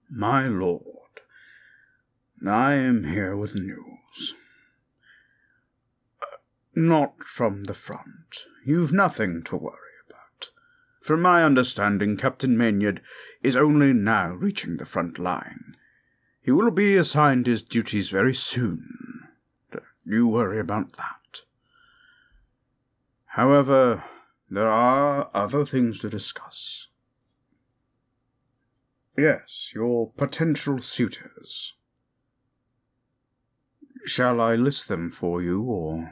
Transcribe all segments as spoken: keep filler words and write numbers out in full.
My lord, I am here with news. Uh, not from the front. You've nothing to worry about. From my understanding, Captain Maynard is only now reaching the front line. He will be assigned his duties very soon. Don't you worry about that. However, there are other things to discuss. Yes, your potential suitors. Shall I list them for you, or...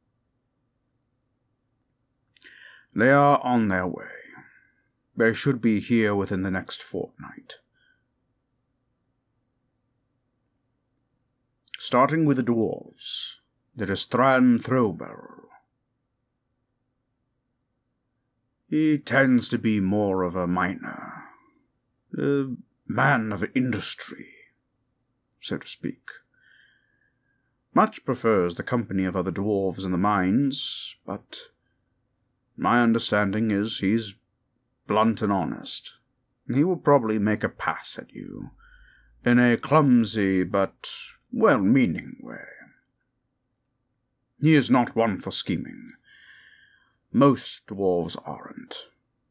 They are on their way. They should be here within the next fortnight. Starting with the dwarves, there is Thran Throwbarrel. He tends to be more of a miner, a man of industry, so to speak. Much prefers the company of other dwarves in the mines, but my understanding is he's blunt and honest, and he will probably make a pass at you, in a clumsy but well-meaning way. He is not one for scheming. Most dwarves aren't.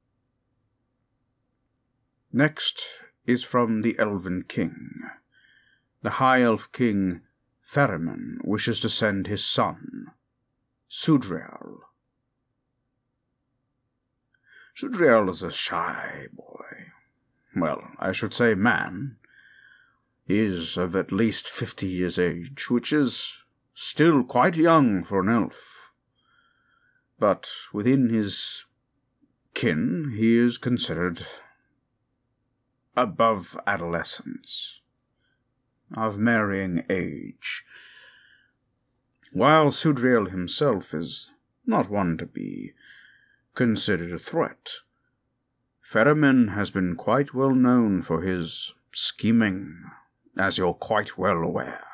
Next is from the Elven King. The High Elf King, Ferryman, wishes to send his son, Sudriel. Sudriel is a shy boy. Well, I should say man. He is of at least fifty years' age, which is still quite young for an elf. But within his kin, he is considered above adolescence, of marrying age, while Sudriel himself is not one to be considered a threat. Ferryman has been quite well known for his scheming, as you're quite well aware.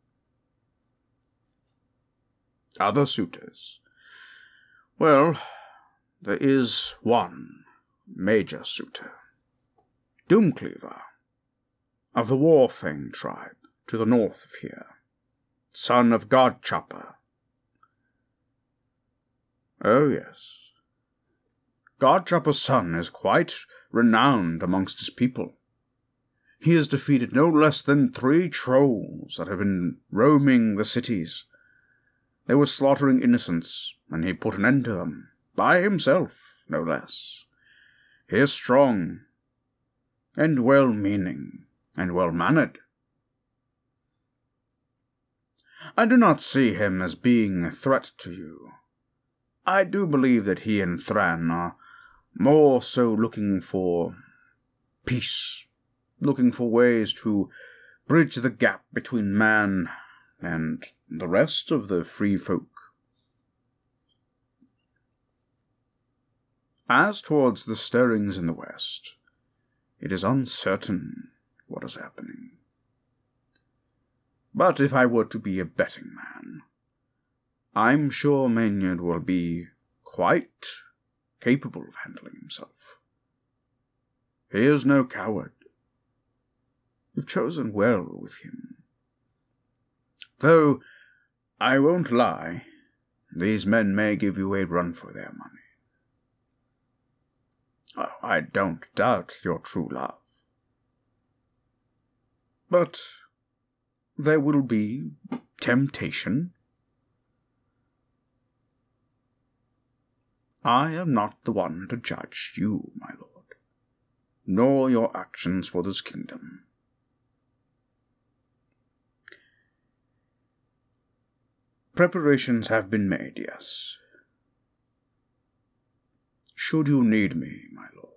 Other suitors. Well, there is one major suitor, Doomcleaver, of the Warfang tribe to the north of here, son of Godchopper. Oh yes, Godchopper's son is quite renowned amongst his people. He has defeated no less than three trolls that have been roaming the cities. They were slaughtering innocents, and he put an end to them, by himself, no less. He is strong, and well-meaning, and well-mannered. I do not see him as being a threat to you. I do believe that he and Thran are more so looking for peace, looking for ways to bridge the gap between man and the rest of the free folk. As towards the stirrings in the west, it is uncertain what is happening. But if I were to be a betting man, I'm sure Maynard will be quite capable of handling himself. He is no coward. You've chosen well with him. Though, I won't lie, these men may give you a run for their money. Oh, I don't doubt your true love. But there will be temptation. I am not the one to judge you, my lord, nor your actions for this kingdom. Preparations have been made, yes. Should you need me, my lord,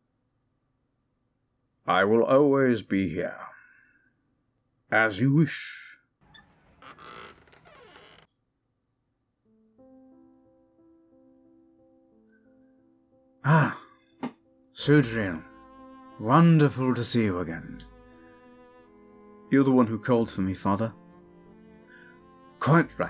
I will always be here, as you wish. Ah, Sudriel, wonderful to see you again. You're the one who called for me, father? Quite right.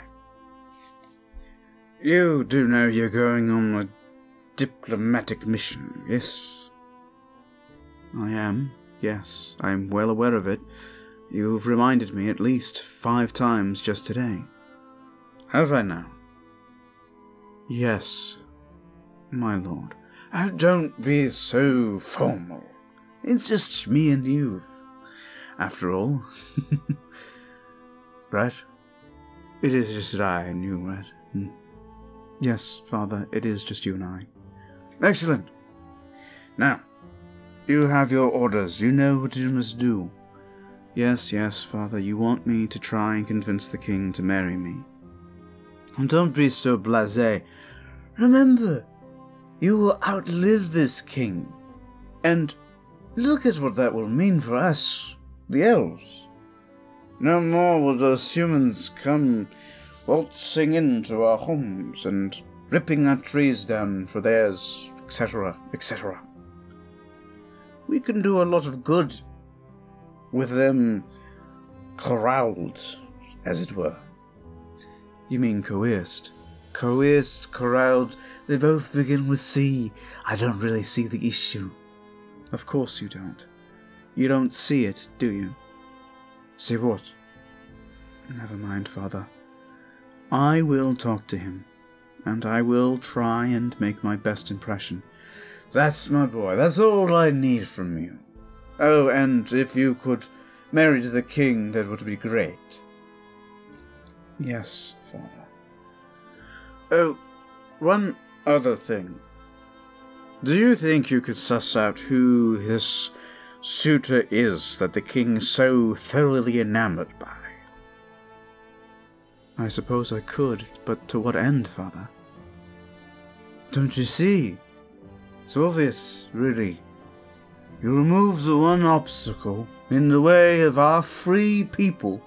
You do know you're going on a diplomatic mission, yes? I am, Yes, I'm well aware of it. You've reminded me at least five times just today. Have I now? Yes, my lord. Oh, don't be so formal. It's just me and you, after all. Right? It is just I and you, right? Hmm. Yes, Father, it is just you and I. Excellent. Now, you have your orders. You know what you must do. Yes, yes, Father, you want me to try and convince the king to marry me. And don't be so blasé. Remember, you will outlive this king. And look at what that will mean for us, the elves. No more will those humans come waltzing into our homes and ripping our trees down for theirs, et cetera, et cetera. We can do a lot of good with them corralled, as it were. You mean coerced? Coerced, corralled, they both begin with C. I don't really see the issue. Of course you don't. You don't see it, do you? See what? Never mind, Father. I will talk to him, and I will try and make my best impression. That's my boy. That's all I need from you. Oh, and if you could marry the king, that would be great. Yes, Father. Oh, one other thing. Do you think you could suss out who this suitor is that the king is so thoroughly enamored by? I suppose I could, but to what end, Father? Don't you see? It's obvious, really. You remove the one obstacle in the way of our free people,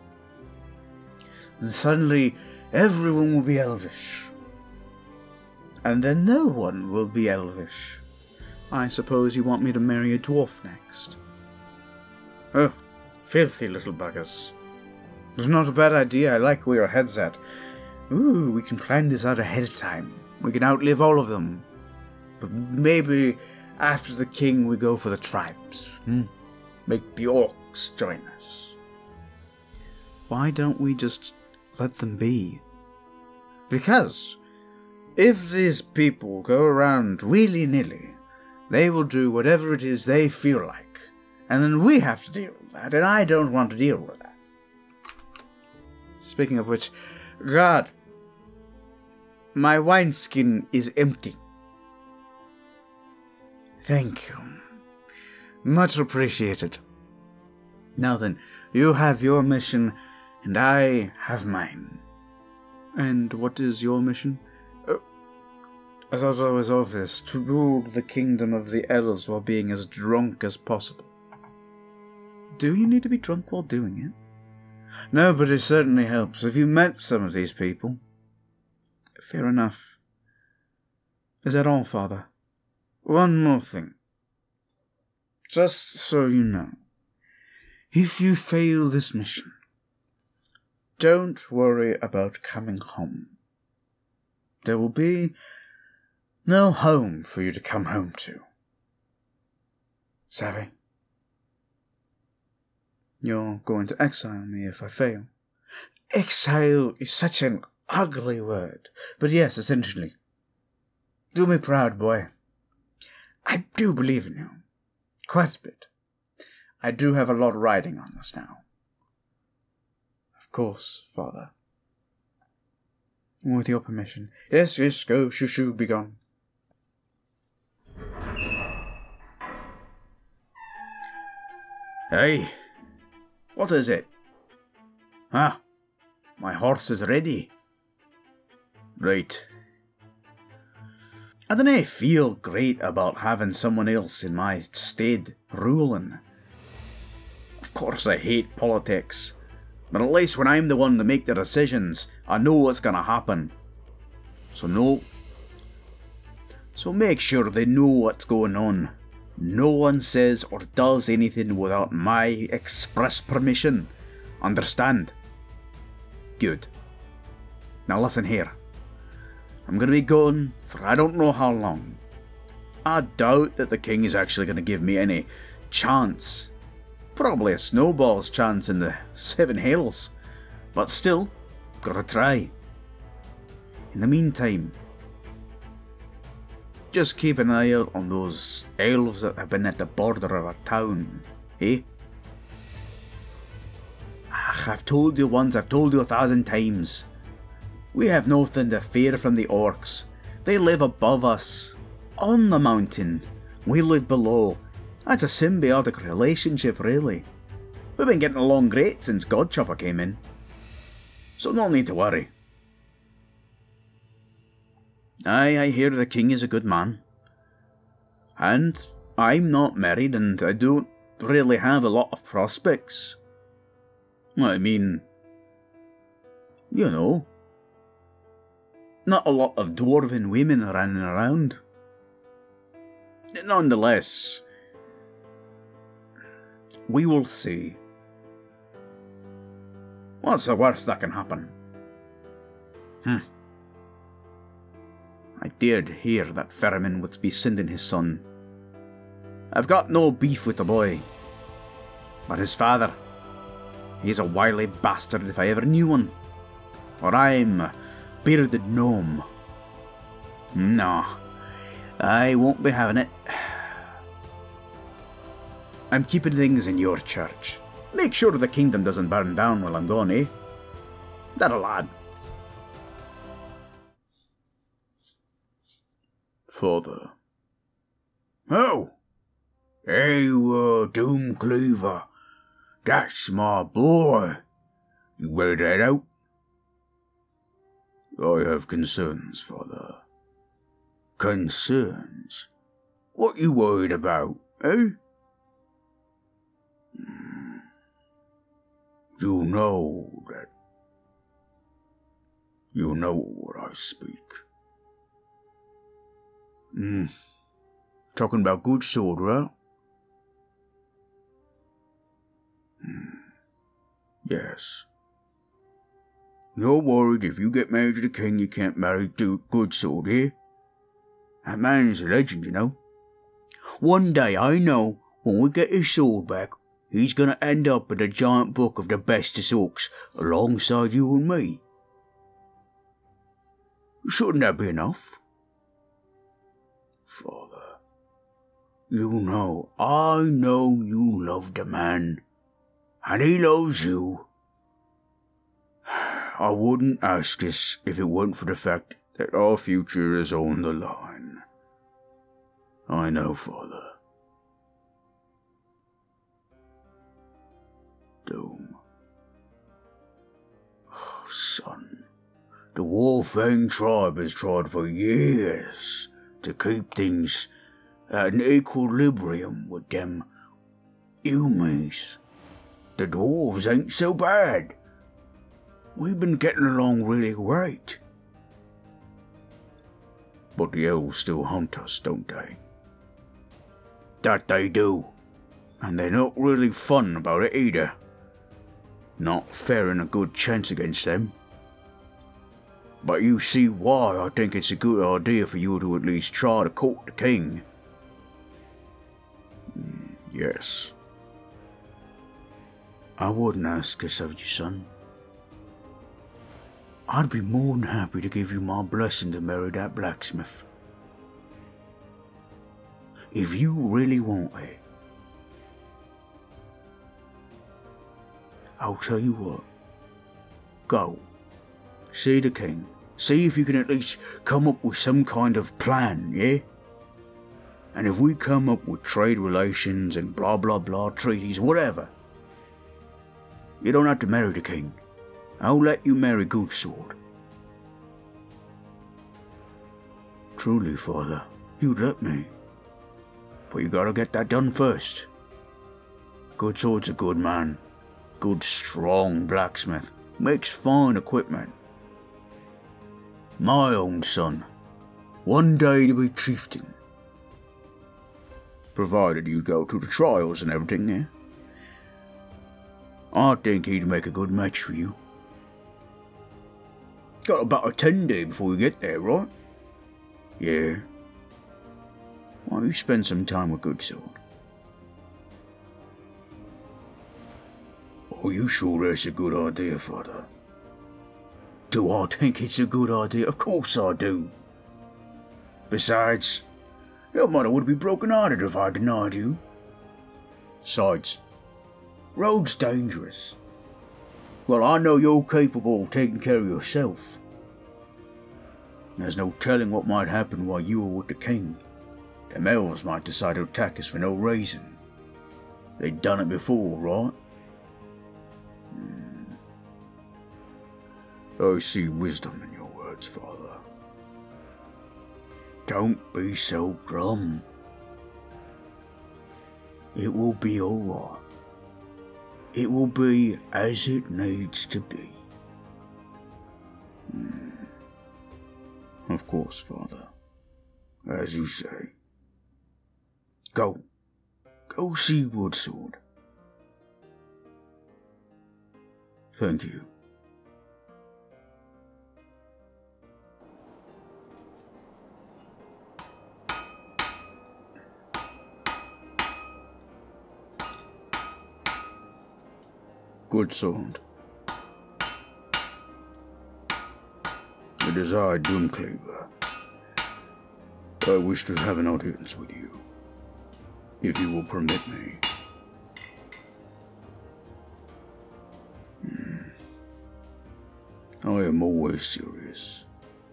and suddenly everyone will be elvish. And then no one will be elvish. I suppose you want me to marry a dwarf next. Oh, filthy little buggers. It's not a bad idea. I like where your head's at. Ooh, we can plan this out ahead of time. We can outlive all of them. But maybe after the king we go for the tribes. Hmm? Make the orcs join us. Why don't we just let them be? Because if these people go around willy-nilly, they will do whatever it is they feel like. And then we have to deal with that, and I don't want to deal with that. Speaking of which, God, my wineskin is empty. Thank you. Much appreciated. Now then, you have your mission, and I have mine. And what is your mission? Uh, I thought it was obvious. To rule the kingdom of the elves while being as drunk as possible. Do you need to be drunk while doing it? No, but it certainly helps. Have you met some of these people? Fair enough. Is that all, Father? One more thing. Just so you know. If you fail this mission, don't worry about coming home. There will be no home for you to come home to. Savvy? You're going to exile me if I fail. Exile is such an ugly word, but yes, essentially. Do me proud, boy. I do believe in you. Quite a bit. I do have a lot riding on us now. Of course, Father. With your permission. Yes, yes, go, shoo shoo, be gone. Hey, what is it? Ah, my horse is ready. Right. I don't feel great about having someone else in my stead ruling. Of course I hate politics, but at least when I'm the one to make the decisions, I know what's gonna happen. So no. So make sure they know what's going on. No one says or does anything without my express permission. Understand? Good. Now listen here. I'm going to be gone for I don't know how long. I doubt that the king is actually going to give me any chance. Probably a snowball's chance in the Seven Hells. But still, gotta try. In the meantime, just keep an eye out on those elves that have been at the border of our town, eh? Ach, I've told you once, I've told you a thousand times. We have nothing to fear from the orcs. They live above us, on the mountain. We live below. That's a symbiotic relationship, really. We've been getting along great since Godchopper came in. So no need to worry. Aye, I hear the king is a good man. And I'm not married and I don't really have a lot of prospects. I mean, you know, not a lot of dwarven women running around. Nonetheless, we will see. What's the worst that can happen? Hmm. I dared hear that Ferriman would be sending his son. I've got no beef with the boy. But his father, he's a wily bastard if I ever knew one. Or I'm a bearded gnome. No, I won't be having it. I'm keeping things in your church. Make sure the kingdom doesn't burn down while I'm gone, eh? That a lad. Father. Oh! Hey, uh, Doomcleaver. That's my boy. You wear that out? I have concerns, Father. Concerns? What you worried about, eh? You know that... You know what I speak. Hmm. Talking about good sword, right? Hmm. Yes. You're worried if you get married to the king you can't marry to good sword, eh? That man's a legend, you know. One day, I know, when we get his sword back, he's gonna end up in the giant book of the bestest orcs, alongside you and me. Shouldn't that be enough? Father, you know, I know you love the man, and he loves you. I wouldn't ask this if it weren't for the fact that our future is on the line. I know, Father. Doom. Oh, son, the Warfang tribe has tried for years to keep things at an equilibrium with them humans. The dwarves ain't so bad. We've been getting along really great. But the elves still hunt us, don't they? That they do. And they're not really fun about it either. Not faring a good chance against them. But you see why I think it's a good idea for you to at least try to court the king. Mm, yes. I wouldn't ask this of you, son. I'd be more than happy to give you my blessing to marry that blacksmith. If you really want it. I'll tell you what. Go. See the king. See if you can at least come up with some kind of plan, yeah? And if we come up with trade relations and blah blah blah treaties, whatever, you don't have to marry the king. I'll let you marry Goodsword. Truly, Father, you'd let me. But you gotta get that done first. Goodsword's a good man. Good, strong blacksmith. Makes fine equipment. My own son. One day to be chieftain. Provided you go to the trials and everything, eh? I think he'd make a good match for you. Got about a ten day before we get there, right? Yeah. Why don't you spend some time with Goodsword? Are you sure that's a good idea, Father? Do I think it's a good idea? Of course I do. Besides, your mother would be broken-hearted if I denied you. Besides, road's dangerous. Well, I know you're capable of taking care of yourself. There's no telling what might happen while you were with the king. The elves might decide to attack us for no reason. They've done it before, right? Hmm. I see wisdom in your words, Father. Don't be so glum. It will be all right. It will be as it needs to be. Hmm. Of course, Father. As you say. Go. Go see Woodsword. Thank you. Goodsword. It is I, Doomcleaver. I wish to have an audience with you, if you will permit me. Hmm. I am always serious.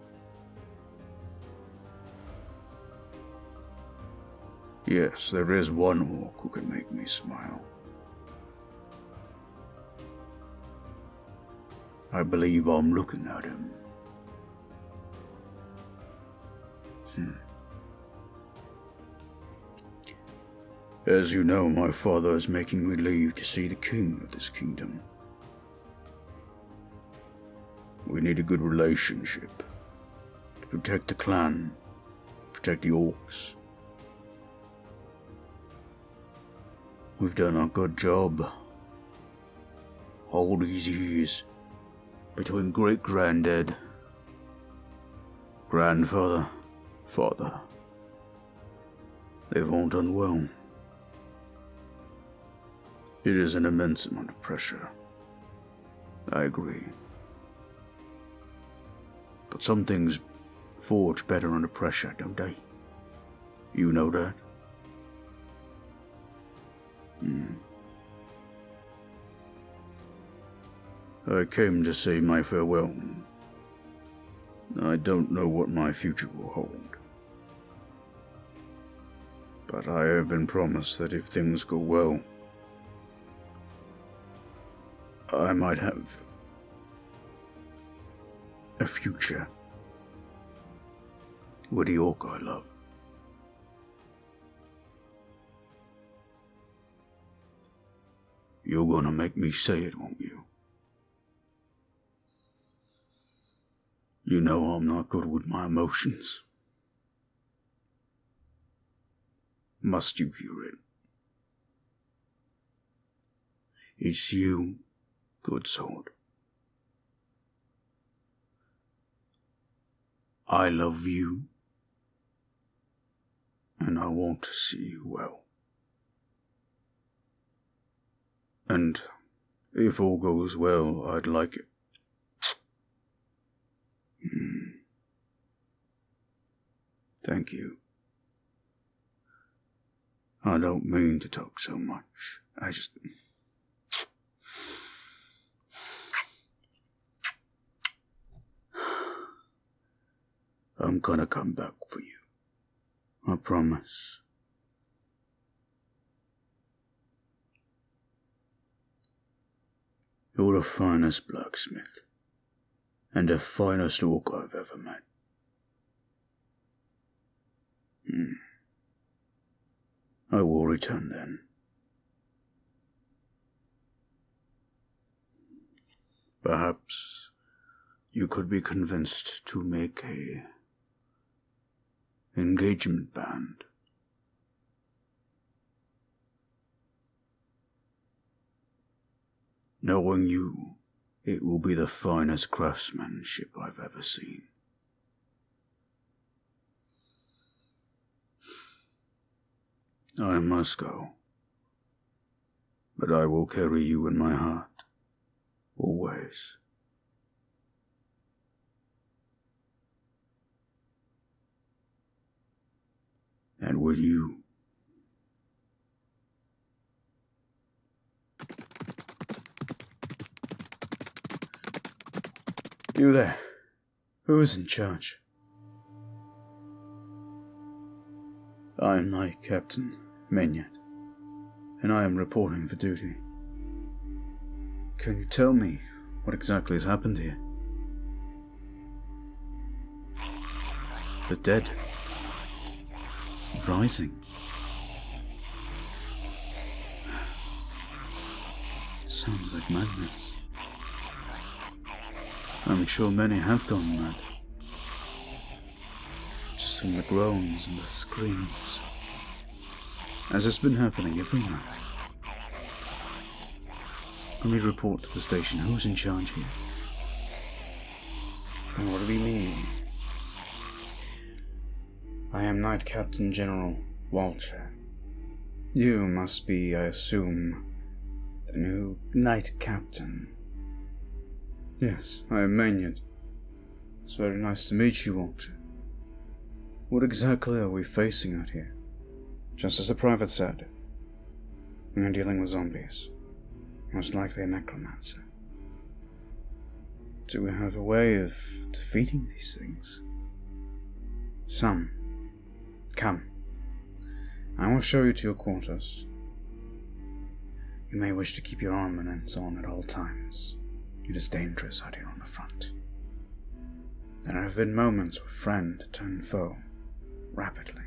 Yes, there is one orc who can make me smile. I believe I'm looking at him. Hmm. As you know, my father is making me leave to see the king of this kingdom. We need a good relationship to protect the clan, protect the orcs. We've done a good job all these years between great-granddad, grandfather, father. They've all done well. It is an immense amount of pressure. I agree. But some things forge better under pressure, don't they? You know that? Hmm. I came to say my farewell. I don't know what my future will hold. But I have been promised that if things go well, I might have a future with the orc I love. You're gonna make me say it, won't you? You know I'm not good with my emotions. Must you hear it? It's you, Goodsword. I love you, and I want to see you well. And if all goes well, I'd like it. Hmm. Thank you. I don't mean to talk so much. I just... I'm gonna come back for you. I promise. You're the finest blacksmith, and the finest orc I've ever met. Hmm. I will return then. Perhaps you could be convinced to make a engagement band. Knowing you, it will be the finest craftsmanship I've ever seen. I must go, but I will carry you in my heart. Always. And with you. You there. Who is in charge? I am Knight Captain Maynard, and I am reporting for duty. Can you tell me what exactly has happened here? The dead. Rising. Sounds like madness. I'm sure many have gone mad. Just from the groans and the screams. As it's been happening every night. Let me report to the station. Who's in charge here? And what do we mean? I am Knight Captain General Walter. You must be, I assume, the new Knight Captain. Yes, I am Maynard. It's very nice to meet you, Walter. What exactly are we facing out here? Just as the Private said, we are dealing with zombies. Most likely a necromancer. Do we have a way of defeating these things? Some. Come. I will show you to your quarters. You may wish to keep your armaments on at all times. It is dangerous out here on the front. There have been moments where friend turned foe, rapidly.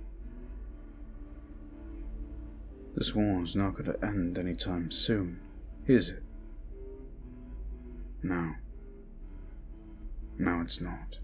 This war is not going to end anytime soon, is it? No. No, it's not.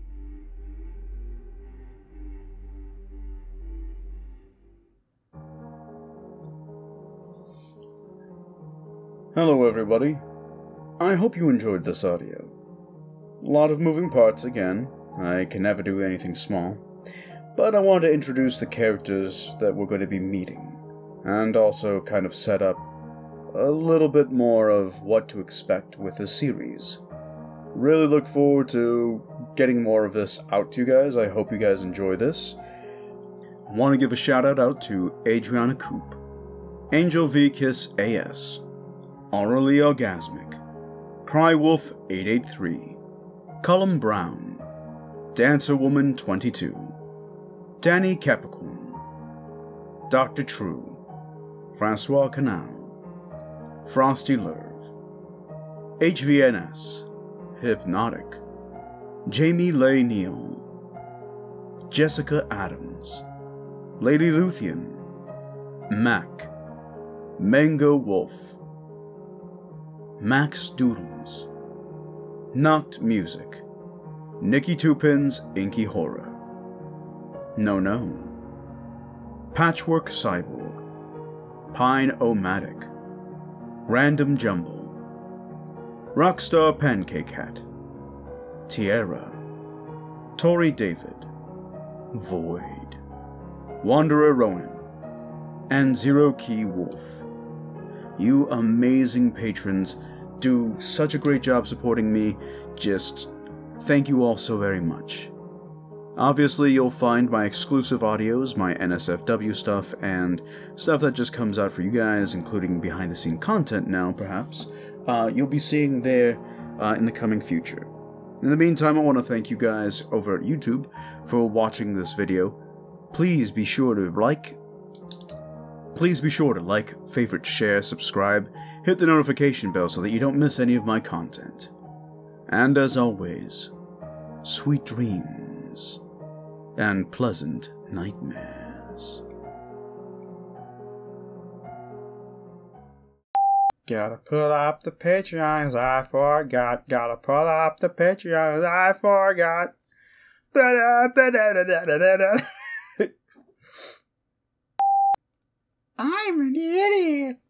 Hello, everybody. I hope you enjoyed this audio. A lot of moving parts again. I can never do anything small. But I want to introduce the characters that we're going to be meeting, and also kind of set up a little bit more of what to expect with this series. Really look forward to getting more of this out to you guys. I hope you guys enjoy this. I want to give a shout out, out to Adriana Coop, Angel V Kiss A S, Orally Orgasmic, Crywolf eight eight three, Cullum Brown, Dancer Woman twenty-two, Danny Capricorn, Doctor True, Francois Canal, Frosty Lerv, H V N S, Hypnotic, Jamie Leigh Neal, Jessica Adams, Lady Luthien, Mac, Mango Wolf, Max Doodles, Knocked Music, Nikki Tupin's Inky Horror, No No, Patchwork Cyborg, Pine-O-Matic, Random Jumble, Rockstar Pancake Hat, Tierra, Tori David, Void, Wanderer Rowan, and Zero Key Wolf. You amazing patrons do such a great job supporting me. Just thank you all so very much. Obviously, you'll find my exclusive audios, my N S F W stuff, and stuff that just comes out for you guys, including behind-the-scene content now, perhaps. Uh, you'll be seeing there uh, in the coming future. In the meantime, I want to thank you guys over at YouTube for watching this video. Please be sure to like, please be sure to like, favorite, share, subscribe, hit the notification bell so that you don't miss any of my content. And as always, sweet dreams and pleasant nightmares. Gotta pull up the Patreons, I forgot. Gotta pull up the Patreons, I forgot. I'm an idiot.